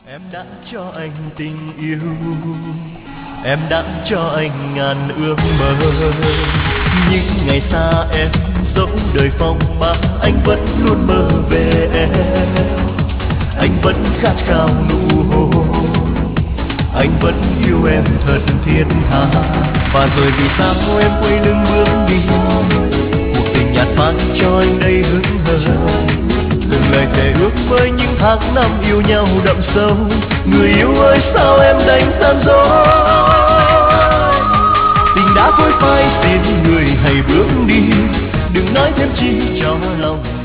Em đã cho anh tình yêu, em đã cho anh ngàn ước mơ. Những ngày xa em dẫu đời phong ba, anh vẫn luôn mơ về em. Anh vẫn khát khao nụ hôn, anh vẫn yêu em thật thiết tha. Và rồi vì sao em quay lưng bước đi, cuộc tình nhạt phai cho anh đây hững hờ. Từng lời thề ước với những tháng năm yêu nhau đậm sâu. Người yêu ơi sao em đánh gian dối, tình đã phôi phai xin người hãy bước đi, đừng nói thêm chi cho lòng